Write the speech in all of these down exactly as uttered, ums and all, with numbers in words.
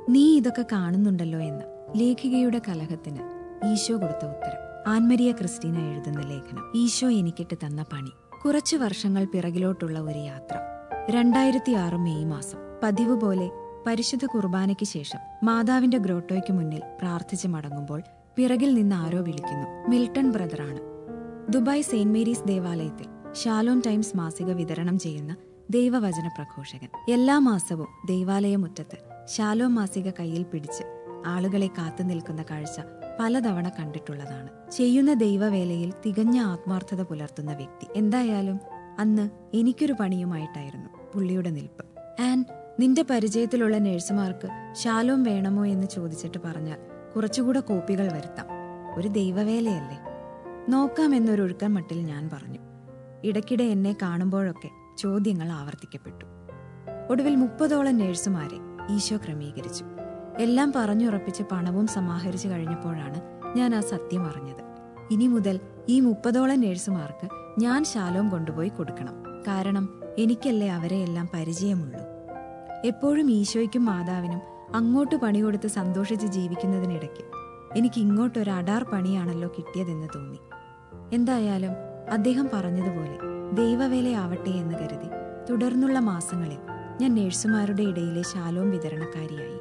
നീ ഇതൊക്കെ കാണുന്നുണ്ടല്ലോ എന്ന ലേഖികയുടെ കലഹത്തിന് ഈശോ കൊടുത്ത ഉത്തരം. ആൻമരിയ ക്രിസ്റ്റീന എഴുതുന്ന ലേഖനം ഈശോ എനിക്കിട്ട് തന്ന പണി. കുറച്ചു വർഷങ്ങൾ പിറകിലോട്ടുള്ള ഒരു യാത്ര. രണ്ടായിരത്തി ആറ് മെയ് മാസം. പതിവ് പോലെ പരിശുദ്ധ കുർബാനയ്ക്ക് ശേഷം മാതാവിന്റെ ഗ്രോട്ടോയ്ക്ക് മുന്നിൽ പ്രാർത്ഥിച്ച് മടങ്ങുമ്പോൾ പിറകിൽ നിന്ന് ആരോ വിളിക്കുന്നു. മിൽട്ടൺ ബ്രദറാണ്. ദുബായ് സെയിന്റ് മേരീസ് ദേവാലയത്തിൽ ഷാലോം ടൈംസ് മാസിക വിതരണം ചെയ്യുന്ന ദൈവവചന പ്രഘോഷകൻ. എല്ലാ മാസവും ദൈവാലയമുറ്റത്ത് ഷാലോം മാസിക കയ്യിൽ പിടിച്ച് ആളുകളെ കാത്തു നിൽക്കുന്ന കാഴ്ച പലതവണ കണ്ടിട്ടുള്ളതാണ്. ചെയ്യുന്ന ദൈവവേലയിൽ തികഞ്ഞ ആത്മാർത്ഥത പുലർത്തുന്ന വ്യക്തി. എന്തായാലും അന്ന് എനിക്കൊരു പണിയുമായിട്ടായിരുന്നു പുള്ളിയുടെ നിൽപ്പ്. ആൻഡ് നിന്റെ പരിചയത്തിലുള്ള നഴ്സുമാർക്ക് ഷാലോം വേണമോ എന്ന് ചോദിച്ചിട്ട് പറഞ്ഞാൽ കുറച്ചുകൂടെ കോപ്പികൾ വരുത്താം. ഒരു ദൈവവേലയല്ലേ, നോക്കാമെന്നൊരൊഴുക്കൻ മട്ടിൽ ഞാൻ പറഞ്ഞു. ഇടയ്ക്കിടെ എന്നെ കാണുമ്പോഴൊക്കെ ചോദ്യങ്ങൾ ആവർത്തിക്കപ്പെട്ടു. ഒടുവിൽ മുപ്പതോളം നഴ്സുമാരെ ഈശോ ക്രമീകരിച്ചു. എല്ലാം പറഞ്ഞുറപ്പിച്ച് പണവും സമാഹരിച്ചു കഴിഞ്ഞപ്പോഴാണ് ഞാൻ ആ സത്യം അറിഞ്ഞത്. ഇനി മുതൽ ഈ മുപ്പതോളം നഴ്സുമാർക്ക് ഞാൻ ഷാലോം കൊണ്ടുപോയി കൊടുക്കണം. കാരണം എനിക്കല്ലേ അവരെയെല്ലാം പരിചയമുള്ളൂ. എപ്പോഴും ഈശോയ്ക്കും മാതാവിനും അങ്ങോട്ട് പണി കൊടുത്ത് സന്തോഷിച്ച് ജീവിക്കുന്നതിനിടയ്ക്ക് എനിക്ക് ഇങ്ങോട്ടൊരു അടാർ പണിയാണല്ലോ കിട്ടിയതെന്ന് തോന്നി. എന്തായാലും അദ്ദേഹം പറഞ്ഞതുപോലെ ദൈവവേലയാവട്ടെ എന്ന് കരുതി തുടർന്നുള്ള മാസങ്ങളിൽ ഞാൻ നഴ്സുമാരുടെ ഇടയിലെ ഷാലോം വിതരണക്കാരിയായി.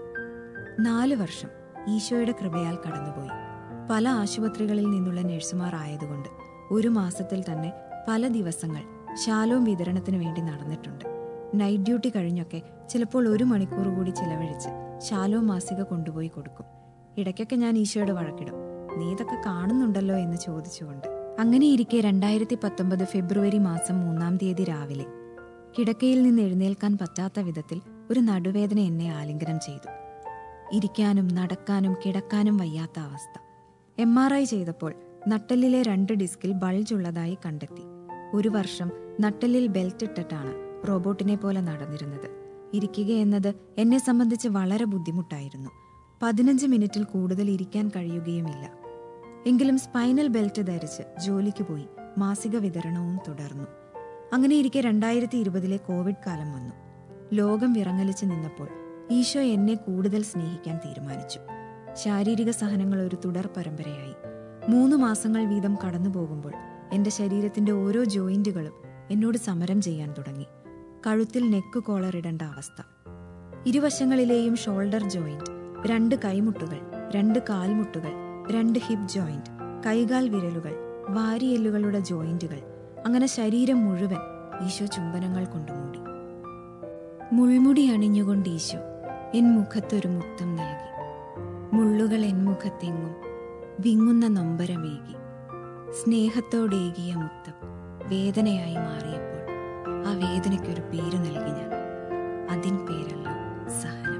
നാല് വർഷം ഈശോയുടെ കൃപയാൽ കടന്നുപോയി. പല ആശുപത്രികളിൽ നിന്നുള്ള നഴ്സുമാർ ആയതുകൊണ്ട് ഒരു മാസത്തിൽ തന്നെ പല ദിവസങ്ങൾ ഷാലോം വിതരണത്തിന് വേണ്ടി നടന്നിട്ടുണ്ട്. നൈറ്റ് ഡ്യൂട്ടി കഴിഞ്ഞൊക്കെ ചിലപ്പോൾ ഒരു മണിക്കൂർ കൂടി ചിലവഴിച്ച് ഷാലോം മാസിക കൊണ്ടുപോയി കൊടുക്കും. ഇടയ്ക്കൊക്കെ ഞാൻ ഈശോയുടെ വഴക്കിടും, നീ ഇതൊക്കെ കാണുന്നുണ്ടല്ലോ എന്ന് ചോദിച്ചുകൊണ്ട്. അങ്ങനെയിരിക്കെ രണ്ടായിരത്തി പത്തൊമ്പത് ഫെബ്രുവരി മാസം മൂന്നാം തീയതി രാവിലെ കിടക്കയിൽ നിന്ന് എഴുന്നേൽക്കാൻ പറ്റാത്ത വിധത്തിൽ ഒരു നടുവേദന എന്നെ ആലിംഗനം ചെയ്തു. ഇരിക്കാനും നടക്കാനും കിടക്കാനും വയ്യാത്ത അവസ്ഥ. എം ആർ ഐ ചെയ്തപ്പോൾ നട്ടെല്ലിലെ രണ്ട് ഡിസ്കിൽ ബൾജ് ഉള്ളതായി കണ്ടെത്തി. ഒരു വർഷം നട്ടെല്ലിൽ ബെൽറ്റ് ഇട്ടിട്ടാണ് റോബോട്ടിനെ പോലെ നടന്നിരുന്നത്. ഇരിക്കുക എന്നത് എന്നെ സംബന്ധിച്ച് വളരെ ബുദ്ധിമുട്ടായിരുന്നു. പതിനഞ്ച് മിനിറ്റിൽ കൂടുതൽ ഇരിക്കാൻ കഴിയുകയുമില്ല. എങ്കിലും സ്പൈനൽ ബെൽറ്റ് ധരിച്ച് ജോലിക്ക് പോയി മാസിക വിതരണവും തുടർന്നു. അങ്ങനെയിരിക്കെ രണ്ടായിരത്തി ഇരുപതിലെ കോവിഡ് കാലം വന്നു. ലോകം വിറങ്ങലിച്ച് നിന്നപ്പോൾ ഈശോ എന്നെ കൂടുതൽ സ്നേഹിക്കാൻ തീരുമാനിച്ചു. ശാരീരിക സഹനങ്ങൾ ഒരു തുടർ പരമ്പരയായി. മൂന്ന് മാസങ്ങൾ വീതം കടന്നു പോകുമ്പോൾ എന്റെ ശരീരത്തിന്റെ ഓരോ ജോയിന്റുകളും എന്നോട് സമരം ചെയ്യാൻ തുടങ്ങി. കഴുത്തിൽ നെക്ക് കോളർ ഇടേണ്ട അവസ്ഥ. ഇരുവശങ്ങളിലെയും ഷോൾഡർ ജോയിന്റ്, രണ്ട് കൈമുട്ടുകൾ, രണ്ട് കാൽമുട്ടുകൾ, രണ്ട് ഹിപ്പ് ജോയിന്റ്, കൈകാൽ വിരലുകൾ, വാരിയെല്ലുകളുടെ ജോയിന്റുകൾ, അങ്ങനെ ശരീരം മുഴുവൻ ഈശോ ചുംബനങ്ങൾ കൊണ്ടുമൂടി. മുൾമുടി അണിഞ്ഞുകൊണ്ട് ഈശോ എൻ മുഖത്തൊരു മുത്തം നൽകി. മുള്ളുകൾ എൻ മുഖത്തെങ്ങും വിങ്ങുന്ന നൊമ്പരമേകി. സ്നേഹത്തോടേകിയ മുത്തം വേദനയായി മാറിയപ്പോൾ ആ വേദനയ്ക്കൊരു പേര് നൽകി ഞാൻ. അതിൻ പേരല്ല സഹനം.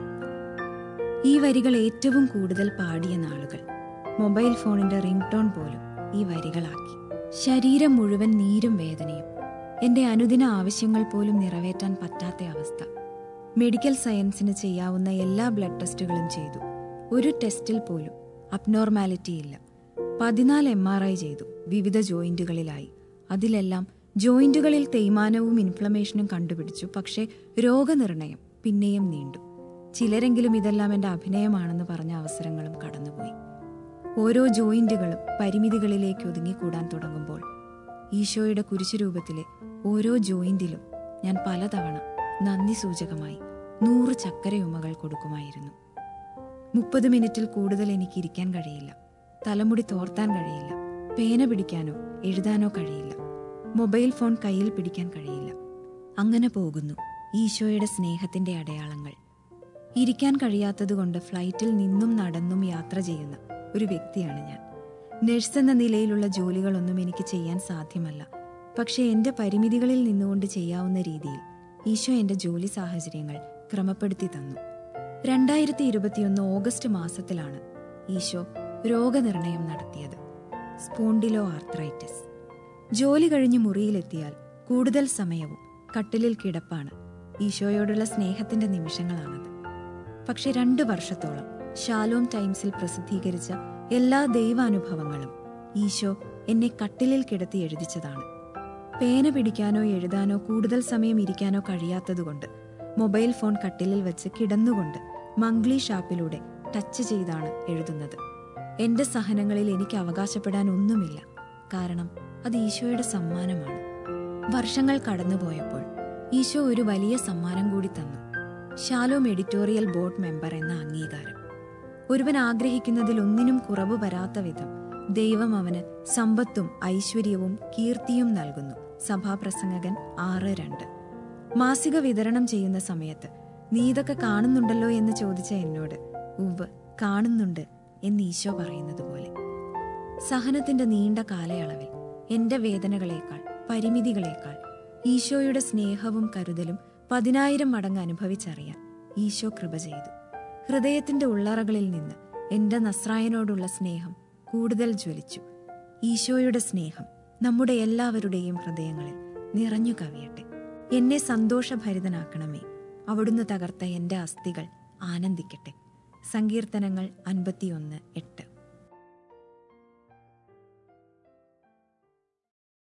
ഈ വരികൾ ഏറ്റവും കൂടുതൽ പാടിയ നാളുകൾ. മൊബൈൽ ഫോണിന്റെ റിംഗ് ടോൺ പോലും ഈ വരികളാക്കി. ശരീരം മുഴുവൻ നീരും വേദനയും. എന്റെ അനുദിന ആവശ്യങ്ങൾ പോലും നിറവേറ്റാൻ പറ്റാത്ത അവസ്ഥ. മെഡിക്കൽ സയൻസിന് ചെയ്യാവുന്ന എല്ലാ ബ്ലഡ് ടെസ്റ്റുകളും ചെയ്തു. ഒരു ടെസ്റ്റിൽ പോലും അബ്നോർമാലിറ്റി ഇല്ല. പതിനാല് എം ആർ ഐ ചെയ്തു, വിവിധ ജോയിന്റുകളിലായി. അതിലെല്ലാം ജോയിന്റുകളിൽ തേയ്മാനവും ഇൻഫ്ലമേഷനും കണ്ടുപിടിച്ചു. പക്ഷേ രോഗനിർണയം പിന്നെയും നീണ്ടു. ചിലരെങ്കിലും ഇതെല്ലാം എന്റെ അഭിനയമാണെന്ന് പറഞ്ഞ അവസരങ്ങളും കടന്നുപോയി. ഓരോ ജോയിന്റുകളും പരിമിതികളിലേക്ക് ഒതുങ്ങിക്കൂടാൻ തുടങ്ങുമ്പോൾ ഈശോയുടെ കുരിശുരൂപത്തിലെ ഓരോ ജോയിന്റിലും ഞാൻ പലതവണ നന്ദി സൂചകമായി നൂറ് ചക്കരയുമ്മകൾ കൊടുക്കുമായിരുന്നു. മുപ്പത് മിനിറ്റിൽ കൂടുതൽ എനിക്ക് ഇരിക്കാൻ കഴിയില്ല. തലമുടി തോർത്താൻ കഴിയില്ല. പേന പിടിക്കാനോ എഴുതാനോ കഴിയില്ല. മൊബൈൽ ഫോൺ കയ്യിൽ പിടിക്കാൻ കഴിയില്ല. അങ്ങനെ പോകുന്നു ഈശോയുടെ സ്നേഹത്തിന്റെ അടയാളങ്ങൾ. ഇരിക്കാൻ കഴിയാത്തതുകൊണ്ട് ഫ്ലൈറ്റിൽ നിന്നും നടന്നും യാത്ര ചെയ്യുന്ന ഒരു വ്യക്തിയാണ് ഞാൻ. നഴ്സ് എന്ന നിലയിലുള്ള ജോലികളൊന്നും എനിക്ക് ചെയ്യാൻ സാധ്യമല്ല. പക്ഷേ എന്റെ പരിമിതികളിൽ നിന്നുകൊണ്ട് ചെയ്യാവുന്ന രീതിയിൽ ഈശോ എന്റെ ജോലി സാഹചര്യങ്ങൾ ക്രമപ്പെടുത്തി തന്നു. രണ്ടായിരത്തി ഇരുപത്തിയൊന്ന് ഓഗസ്റ്റ് മാസത്തിലാണ് ഈശോ രോഗനിർണയം നടത്തിയത്. Spondyloarthritis. ജോലി കഴിഞ്ഞ് മുറിയിലെത്തിയാൽ കൂടുതൽ സമയവും കട്ടിലിൽ കിടപ്പാണ്. ഈശോയോടുള്ള സ്നേഹത്തിന്റെ നിമിഷങ്ങളാണത്. പക്ഷെ രണ്ടു വർഷത്തോളം ഷാലോം ടൈംസിൽ പ്രസിദ്ധീകരിച്ച എല്ലാ ദൈവാനുഭവങ്ങളും ഈശോ എന്നെ കട്ടിലിൽ കിടത്തി എഴുതിച്ചതാണ്. പേന പിടിക്കാനോ എഴുതാനോ കൂടുതൽ സമയം ഇരിക്കാനോ കഴിയാത്തതുകൊണ്ട് മൊബൈൽ ഫോൺ കട്ടിലിൽ വെച്ച് കിടന്നുകൊണ്ട് മംഗ്ലി ഷാപ്പിലൂടെ ടച്ച് ചെയ്താണ് എഴുതുന്നത്. എന്റെ സഹനങ്ങളിൽ എനിക്ക് അവകാശപ്പെടാൻ ഒന്നുമില്ല, കാരണം അത് ഈശോയുടെ സമ്മാനമാണ്. വർഷങ്ങൾ കടന്നുപോയപ്പോൾ ഈശോ ഒരു വലിയ സമ്മാനം കൂടി തന്നു. ഷാലോം എഡിറ്റോറിയൽ ബോർഡ് മെമ്പർ എന്ന അംഗീകാരം. ഒരുവൻ ആഗ്രഹിക്കുന്നതിൽ ഒന്നിനും കുറവ് വരാത്ത വിധം ദൈവം അവന് സമ്പത്തും ഐശ്വര്യവും കീർത്തിയും നൽകുന്നു. സഭാപ്രസംഗകൻ ആറ് രണ്ട്. മാസിക വിതരണം ചെയ്യുന്ന സമയത്ത് നീ ഇതൊക്കെ കാണുന്നുണ്ടല്ലോ എന്ന് ചോദിച്ച എന്നോട് ഉവ്വ് കാണുന്നുണ്ട് എന്ന് ഈശോ പറയുന്നത് പോലെ സഹനത്തിന്റെ നീണ്ട കാലയളവിൽ എന്റെ വേദനകളേക്കാൾ പരിമിതികളേക്കാൾ ഈശോയുടെ സ്നേഹവും കരുതലും പതിനായിരം മടങ്ങ് അനുഭവിച്ചറിയാൻ ഈശോ കൃപ ചെയ്തു. ഹൃദയത്തിന്റെ ഉള്ളറകളിൽ നിന്ന് എന്റെ നസ്രായനോടുള്ള സ്നേഹം കൂടുതൽ ജ്വലിച്ചു. ഈശോയുടെ സ്നേഹം നമ്മുടെ എല്ലാവരുടെയും ഹൃദയങ്ങളിൽ നിറഞ്ഞു കവിയട്ടെ. എന്നെ സന്തോഷഭരിതനാക്കണമേ. അവിടുന്ന് തകർത്ത എന്റെ അസ്ഥികൾ ആനന്ദിക്കട്ടെ. സങ്കീർത്തനങ്ങൾ അൻപത്തിയൊന്ന് എട്ട്.